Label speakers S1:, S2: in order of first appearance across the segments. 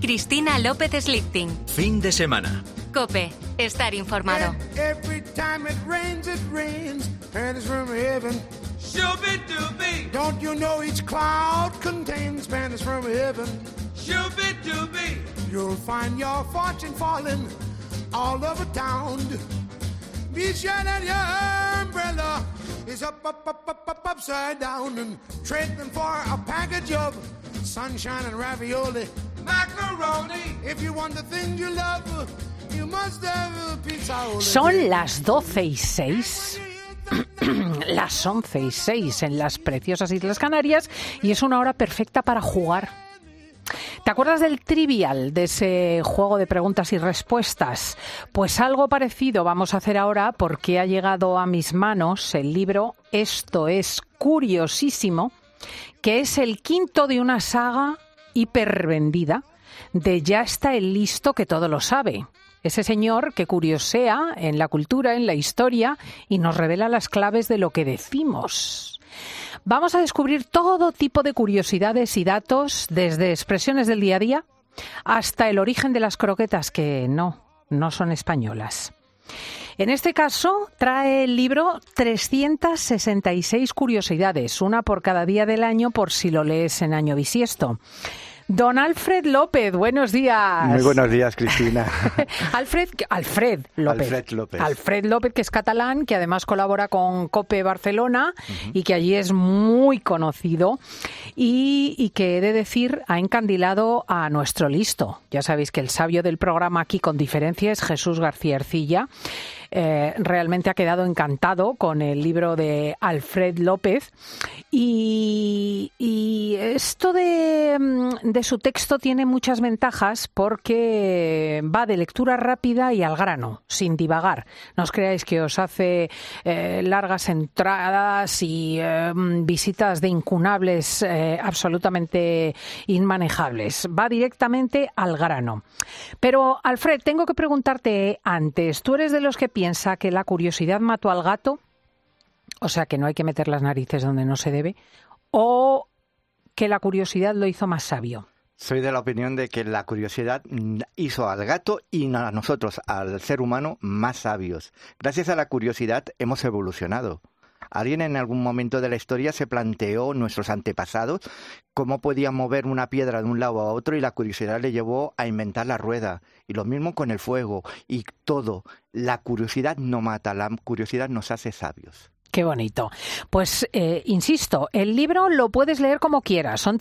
S1: Cristina López Slichting.
S2: Fin de semana.
S1: COPE. Estar informado.
S3: Every time it rains, pennies from heaven. Shooby-dooby. Don't you know each cloud contains pennies from heaven? Shooby-dooby. You'll find your fortune falling all over town. Be sure that your umbrella is upside down, and trading for a package of sunshine and ravioli, macaroni. If you want the things you love, you must have a pizza.
S4: Son las 12:06. Las 11:06 en las preciosas Islas Canarias, y es una hora perfecta para jugar. ¿Te acuerdas del Trivial, de ese juego de preguntas y respuestas? Pues algo parecido vamos a hacer ahora, porque ha llegado a mis manos el libro Esto es curiosísimo, que es el quinto de una saga hipervendida de Ya está el listo que todo lo sabe. Ese señor que curiosea en la cultura, en la historia, y nos revela las claves de lo que decimos. Vamos a descubrir todo tipo de curiosidades y datos, desde expresiones del día a día hasta el origen de las croquetas, que no son españolas. En este caso, trae el libro 366 curiosidades, una por cada día del año, por si lo lees en año bisiesto. Don Alfred López, buenos días.
S5: Muy buenos días, Cristina.
S4: Alfred López. Alfred López, que es catalán, que además colabora con COPE Barcelona y que allí es muy conocido y que, he de decir, ha encandilado a nuestro listo. Ya sabéis que el sabio del programa aquí, con diferencia, es Jesús García Ercilla. Realmente ha quedado encantado con el libro de Alfred López y esto de su texto tiene muchas ventajas, porque va de lectura rápida y al grano, sin divagar. No os creáis que os hace largas entradas y visitas de incunables absolutamente inmanejables. Va directamente al grano. Pero, Alfred, tengo que preguntarte antes, ¿tú eres de los que piensa que la curiosidad mató al gato? O sea, que no hay que meter las narices donde no se debe. ¿O que la curiosidad lo hizo más sabio?
S5: Soy de la opinión de que la curiosidad hizo al gato y a nosotros, al ser humano, más sabios. Gracias a la curiosidad hemos evolucionado. ¿Alguien en algún momento de la historia se planteó, nuestros antepasados, cómo podían mover una piedra de un lado a otro, y la curiosidad le llevó a inventar la rueda? Y lo mismo con el fuego y todo. La curiosidad no mata, la curiosidad nos hace sabios.
S4: Qué bonito. Pues, insisto, el libro lo puedes leer como quieras. Son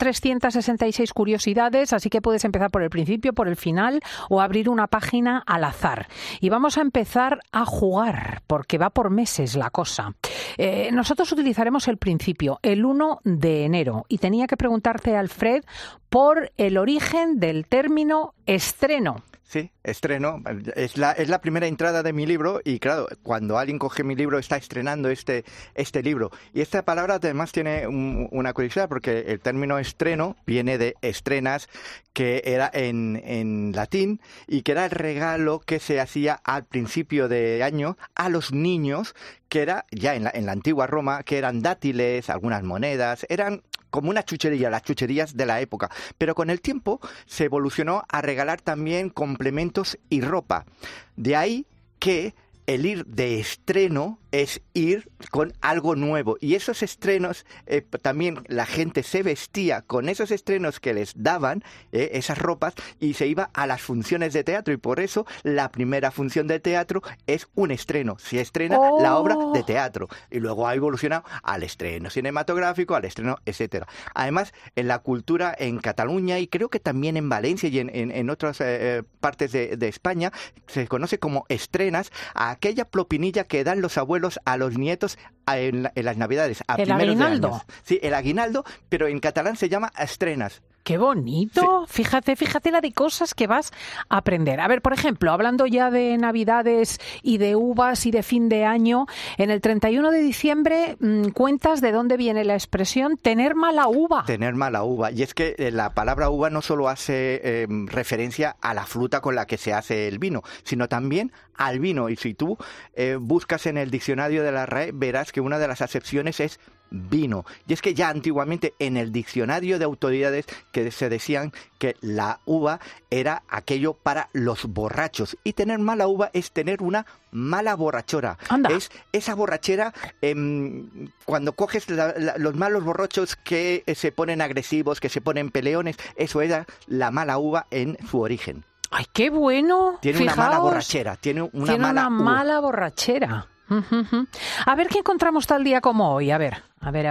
S4: 366 curiosidades, así que puedes empezar por el principio, por el final, o abrir una página al azar. Y vamos a empezar a jugar, porque va por meses la cosa. Nosotros utilizaremos el principio, el 1 de enero. Y tenía que preguntarte, Alfred, por el origen del término estreno.
S5: Sí, estreno. Es la primera entrada de mi libro, y claro, cuando alguien coge mi libro está estrenando este libro. Y esta palabra además tiene una curiosidad, porque el término estreno viene de estrenas, que era en latín, y que era el regalo que se hacía al principio de año a los niños, que era ya en la antigua Roma, que eran dátiles, algunas monedas, eran como una chuchería, las chucherías de la época. Pero con el tiempo se evolucionó a regalar también complementos y ropa. De ahí que el ir de estreno es ir con algo nuevo. Y esos estrenos, también la gente se vestía con esos estrenos que les daban, esas ropas, y se iba a las funciones de teatro. Y por eso la primera función de teatro es un estreno. Se estrena la obra de teatro. Y luego ha evolucionado al estreno cinematográfico, al estreno, etcétera. Además, en la cultura en Cataluña, y creo que también en Valencia y en otras partes de España, se conoce como estrenas a aquella propinilla que dan los abuelos a los nietos en las Navidades.
S4: ¿El aguinaldo?
S5: Sí, el aguinaldo, pero en catalán se llama estrenas.
S4: ¡Qué bonito!
S5: Sí.
S4: Fíjate la de cosas que vas a aprender. A ver, por ejemplo, hablando ya de Navidades y de uvas y de fin de año, en el 31 de diciembre cuentas de dónde viene la expresión tener mala uva.
S5: Tener mala uva. Y es que la palabra uva no solo hace referencia a la fruta con la que se hace el vino, sino también al vino. Y si tú buscas en el diccionario de la RAE, verás que una de las acepciones es vino. Y es que ya antiguamente en el diccionario de autoridades que se decían que la uva era aquello para los borrachos. Y tener mala uva es tener una mala borrachera.
S4: Anda.
S5: Es esa borrachera, cuando coges los malos borrachos que se ponen agresivos, que se ponen peleones, eso era la mala uva en su origen.
S4: ¡Ay, qué bueno!
S5: Tiene
S4: Fijaos,
S5: una mala borrachera, tiene una
S4: mala borrachera. A ver qué encontramos tal día como hoy. A ver,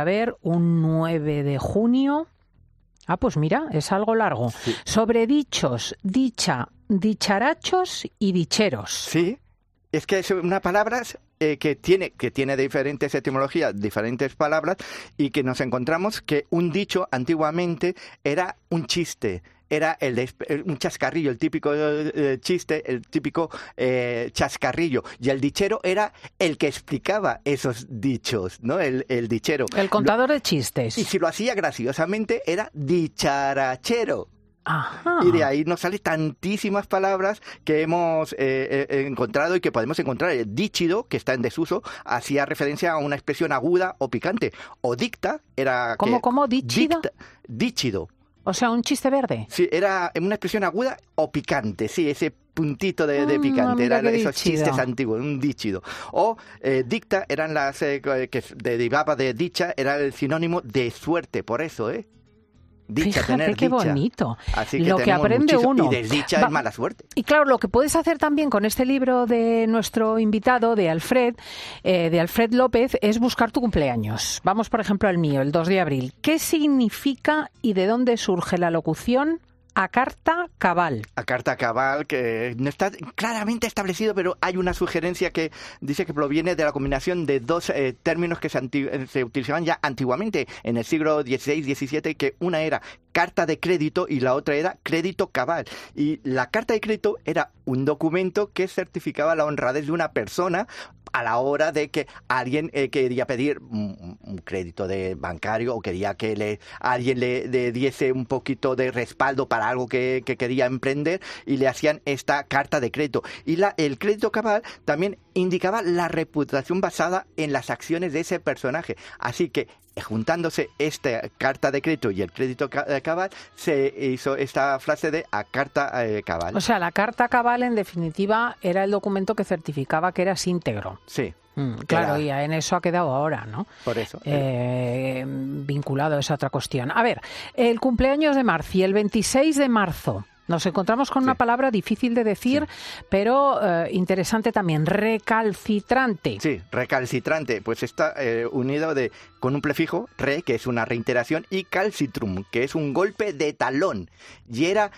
S4: un 9 de junio. Ah, pues mira, es algo largo.
S5: Sí.
S4: Sobre dichos, dicha, dicharachos y dicheros.
S5: Sí, es que es una palabra que tiene diferentes etimologías, diferentes palabras, y que nos encontramos que un dicho antiguamente era un chiste. Era un chascarrillo, el típico chiste, el típico chascarrillo. Y el dichero era el que explicaba esos dichos, ¿no? El dichero.
S4: El contador de chistes.
S5: Y si lo hacía graciosamente, era dicharachero.
S4: Ajá.
S5: Y de ahí nos salen tantísimas palabras que hemos encontrado y que podemos encontrar. El díchido, que está en desuso, hacía referencia a una expresión aguda o picante. O dicta era...
S4: ¿Cómo? ¿Díchido?
S5: Díchido.
S4: O sea, un chiste verde.
S5: Sí, era una expresión aguda o picante, sí, ese puntito de picante,
S4: mira,
S5: eran esos
S4: díchido.
S5: chistes antiguos, un díchido. O dicta, eran las que derivaba de dicha, era el sinónimo de suerte, por eso, Dicha,
S4: Fíjate
S5: tener
S4: qué
S5: dicha.
S4: bonito.
S5: Así
S4: Lo que
S5: tenemos
S4: aprende
S5: muchísimo.
S4: uno.
S5: Y desdicha es mala suerte.
S4: Y claro, lo que puedes hacer también con este libro de nuestro invitado, de Alfred López, es buscar tu cumpleaños. Vamos, por ejemplo, al mío, el 2 de abril. ¿Qué significa y de dónde surge la locución a carta cabal?
S5: A carta cabal, que no está claramente establecido, pero hay una sugerencia que dice que proviene de la combinación de dos términos que se utilizaban ya antiguamente, en el siglo XVI-XVII, que una era carta de crédito y la otra era crédito cabal. Y la carta de crédito era un documento que certificaba la honradez de una persona a la hora de que alguien quería pedir un crédito bancario o quería que alguien le diese un poquito de respaldo para algo que quería emprender, y le hacían esta carta de crédito. Y el crédito cabal también indicaba la reputación basada en las acciones de ese personaje. Así que, juntándose esta carta de crédito y el crédito cabal, se hizo esta frase de a carta cabal.
S4: O sea, la carta cabal, en definitiva, era el documento que certificaba que eras íntegro.
S5: Sí.
S4: Claro, y en eso ha quedado ahora, ¿no?
S5: Por eso.
S4: Vinculado a esa otra cuestión. A ver, el cumpleaños de Marci, el 26 de marzo. Nos encontramos con una palabra difícil de decir, pero interesante también, recalcitrante.
S5: Sí, recalcitrante, pues está unido con un prefijo, re, que es una reiteración, y calcitrum, que es un golpe de talón. Y era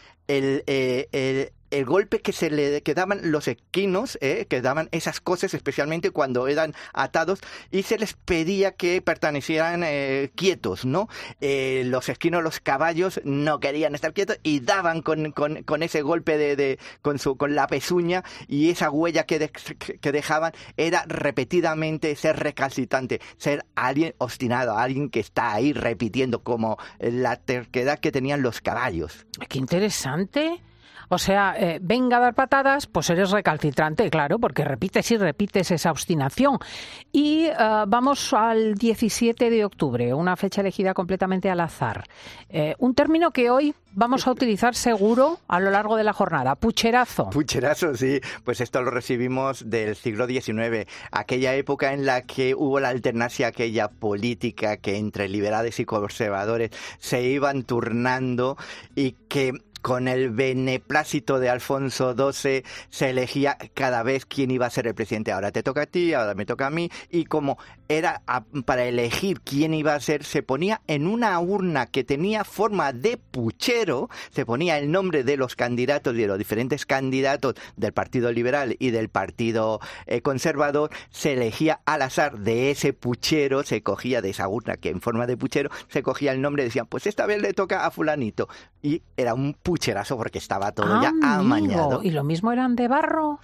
S5: el golpe que daban los equinos, que daban esas cosas, especialmente cuando eran atados, y se les pedía que permanecieran quietos, ¿no? Los equinos, los caballos, no querían estar quietos y daban con ese golpe con la pezuña, y esa huella que dejaban era repetidamente ser recalcitrante, ser alguien obstinado, alguien que está ahí repitiendo, como la terquedad que tenían los caballos.
S4: ¡Qué interesante! O sea, venga a dar patadas, pues eres recalcitrante, claro, porque repites y repites esa obstinación. Y vamos al 17 de octubre, una fecha elegida completamente al azar. Un término que hoy vamos a utilizar seguro a lo largo de la jornada, pucherazo.
S5: Pucherazo, sí. Pues esto lo recibimos del siglo XIX, aquella época en la que hubo la alternancia aquella política que entre liberales y conservadores se iban turnando, y que con el beneplácito de Alfonso XII se elegía cada vez quién iba a ser el presidente. Ahora te toca a ti, ahora me toca a mí. Y como era para elegir quién iba a ser, se ponía en una urna que tenía forma de puchero, se ponía el nombre de los candidatos y de los diferentes candidatos del Partido Liberal y del Partido Conservador, se elegía al azar de ese puchero, se cogía de esa urna que en forma de puchero, se cogía el nombre y decían, pues esta vez le toca a fulanito. Y era un pucherazo porque estaba todo ya amañado.
S4: ¿Y lo mismo eran de barro?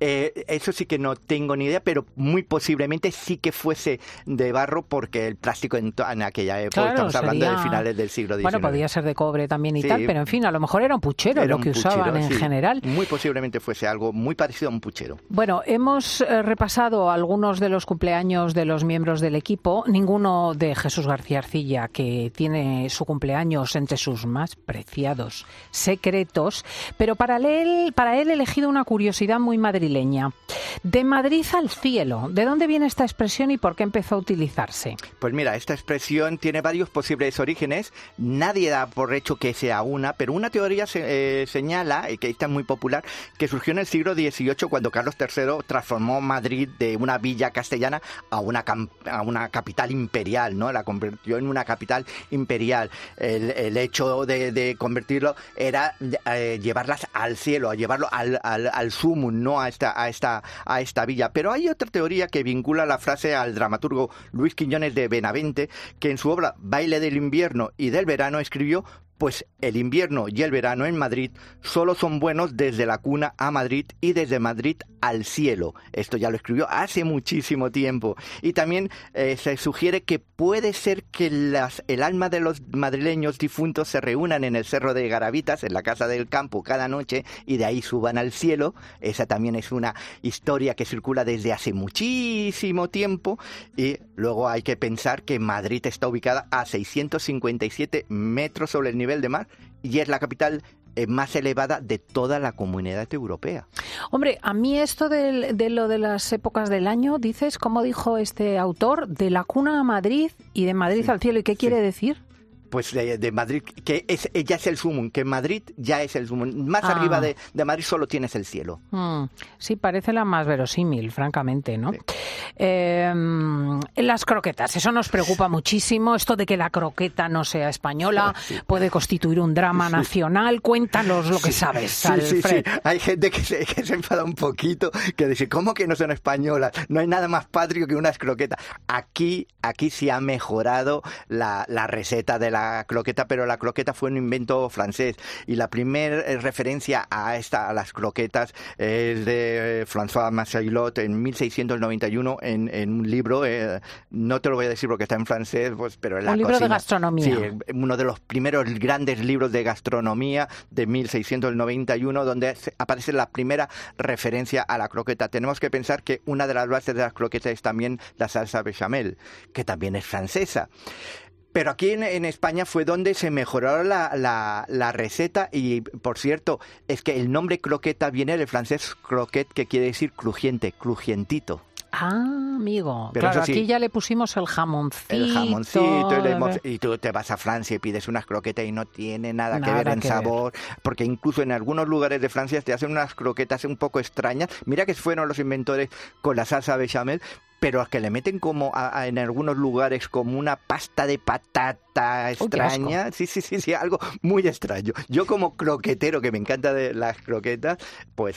S5: Eso sí que no tengo ni idea, pero muy posiblemente sí que fuese de barro, porque el plástico en aquella época,
S4: claro,
S5: estamos hablando de finales del siglo XIX.
S4: Bueno, podía ser de cobre también y
S5: sí,
S4: tal, pero en fin, a lo mejor era un puchero lo que usaban en general.
S5: Muy posiblemente fuese algo muy parecido a un puchero.
S4: Bueno, hemos repasado algunos de los cumpleaños de los miembros del equipo, ninguno de Jesús García Arcilla, que tiene su cumpleaños entre sus más preciados secretos, pero para él he elegido una curiosidad muy madrileña. De Madrid al cielo, ¿de dónde viene esta expresión y por qué empezó a utilizarse?
S5: Pues mira, esta expresión tiene varios posibles orígenes. Nadie da por hecho que sea una, pero una teoría señala, y que está muy popular, que surgió en el siglo XVIII cuando Carlos III transformó Madrid de una villa castellana a una capital imperial, ¿no? La convirtió en una capital imperial. El hecho de convertirlo era llevarlas al cielo, a llevarlo al sumum, ¿no? A esta villa. Pero hay otra teoría que vincula la frase al dramaturgo Luis Quiñones de Benavente, que en su obra Baile del invierno y del verano escribió: pues el invierno y el verano en Madrid solo son buenos desde la cuna a Madrid y desde Madrid al cielo. Esto ya lo escribió hace muchísimo tiempo. Y también se sugiere que puede ser que el alma de los madrileños difuntos se reúnan en el Cerro de Garavitas, en la Casa del Campo, cada noche, y de ahí suban al cielo. Esa también es una historia que circula desde hace muchísimo tiempo. Y luego hay que pensar que Madrid está ubicada a 657 metros sobre el nivel de mar y es la capital más elevada de toda la Comunidad Europea.
S4: Hombre, a mí esto de lo de las épocas del año, dices, como dijo este autor, de la cuna a Madrid y de Madrid al cielo. ¿Y qué quiere decir?
S5: Pues de Madrid, que ya es el sumum, que en Madrid ya es el sumum. Más arriba de Madrid solo tienes el cielo.
S4: Sí, parece la más verosímil, francamente, ¿no? Sí. Las croquetas, eso nos preocupa muchísimo. Esto de que la croqueta no sea española puede constituir un drama nacional. Cuéntanos lo que sabes, Alfred.
S5: Sí. Hay gente que se enfada un poquito, que dice, ¿cómo que no son españolas? No hay nada más patrio que unas croquetas. Aquí sí ha mejorado la receta de la croqueta, pero la croqueta fue un invento francés y la primera referencia a las croquetas es de François Massaillot en 1691 en un libro, no te lo voy a decir porque está en francés, pues, pero en la
S4: libro
S5: cocina,
S4: de gastronomía.
S5: Sí, uno de los primeros grandes libros de gastronomía de 1691, donde aparece la primera referencia a la croqueta. Tenemos que pensar que una de las bases de las croquetas es también la salsa bechamel, que también es francesa. Pero aquí en España fue donde se mejoró la receta y, por cierto, es que el nombre croqueta viene del francés croquet, que quiere decir crujiente, crujientito.
S4: Ah, amigo.
S5: Pero
S4: claro,
S5: sí,
S4: aquí ya le pusimos el jamoncito.
S5: El jamoncito, y tú te vas a Francia y pides unas croquetas y no tiene nada que ver en sabor, porque incluso en algunos lugares de Francia te hacen unas croquetas un poco extrañas. Mira que fueron los inventores con la salsa bechamel, pero que le meten como en algunos lugares como una pasta de patata extraña. Sí, algo muy extraño. Yo como croquetero, que me encanta de las croquetas, pues,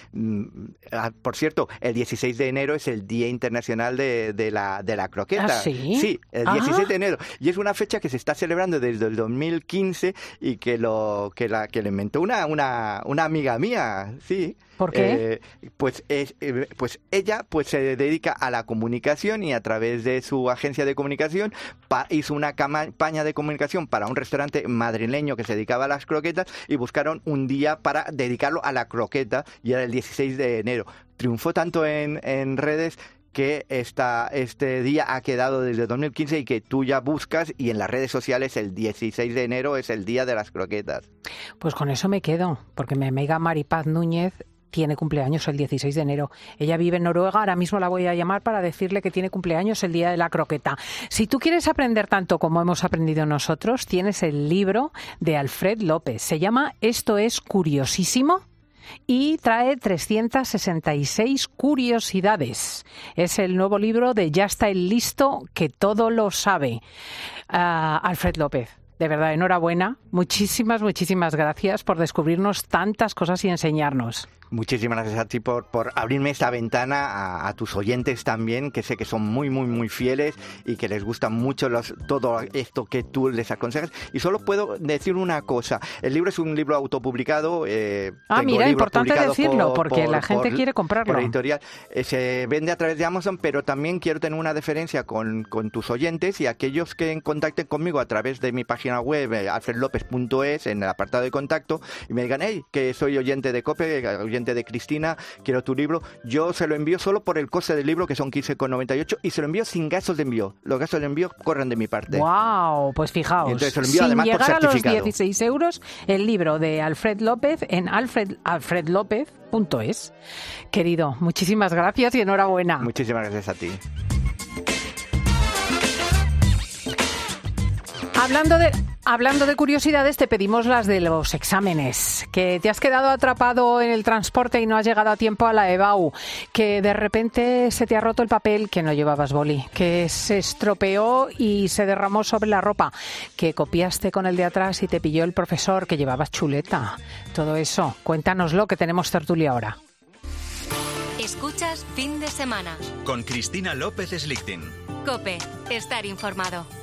S5: por cierto, el 16 de enero es el Día Internacional de la Croqueta.
S4: ¿Ah, sí?
S5: Sí, el 16 de enero. Y es una fecha que se está celebrando desde el 2015 y que le inventó una amiga mía, sí.
S4: ¿Por qué?
S5: Pues ella se dedica a la comunicación y a través de su agencia de comunicación hizo una campaña de comunicación para un restaurante madrileño que se dedicaba a las croquetas y buscaron un día para dedicarlo a la croqueta y era el 16 de enero. Triunfó tanto en redes que este día ha quedado desde 2015 y que tú ya buscas y en las redes sociales el 16 de enero es el día de las croquetas.
S4: Pues con eso me quedo, porque mi amiga Maripaz Núñez tiene cumpleaños el 16 de enero. Ella vive en Noruega, ahora mismo la voy a llamar para decirle que tiene cumpleaños el día de la croqueta. Si tú quieres aprender tanto como hemos aprendido nosotros, tienes el libro de Alfred López. Se llama Esto es curiosísimo y trae 366 curiosidades. Es el nuevo libro de Ya está el listo que todo lo sabe. Alfred López, de verdad, enhorabuena. Muchísimas gracias por descubrirnos tantas cosas y enseñarnos.
S5: Muchísimas gracias a ti por abrirme esta ventana a tus oyentes también, que sé que son muy fieles y que les gusta mucho todo esto que tú les aconsejas. Y solo puedo decir una cosa. El libro es un libro autopublicado.
S4: Mira, importante decirlo, porque la gente quiere comprarlo.
S5: Por editorial. Se vende a través de Amazon, pero también quiero tener una deferencia con tus oyentes y aquellos que contacten conmigo a través de mi página web, alfredlopez.es, en el apartado de contacto, y me digan, hey, que soy oyente de COPE, oyente de Cristina, quiero tu libro. Yo se lo envío solo por el coste del libro, que son 15,98, y se lo envío sin gastos de envío. Los gastos de envío corren de mi parte.
S4: ¡Wow! Pues fijaos,
S5: entonces se lo envío,
S4: sin
S5: además,
S4: llegar
S5: por
S4: a los
S5: certificado.
S4: 16 euros, el libro de Alfred López en alfredlopez.es. Querido, muchísimas gracias y enhorabuena.
S5: Muchísimas gracias a ti.
S4: Hablando de curiosidades, te pedimos las de los exámenes. Que te has quedado atrapado en el transporte y no has llegado a tiempo a la EBAU. Que de repente se te ha roto el papel, que no llevabas boli. Que se estropeó y se derramó sobre la ropa. Que copiaste con el de atrás y te pilló el profesor, que llevabas chuleta. Todo eso, cuéntanoslo, que tenemos tertulia ahora.
S1: Escuchas Fin de Semana.
S2: Con Cristina López Slichting.
S1: COPE. Estar informado.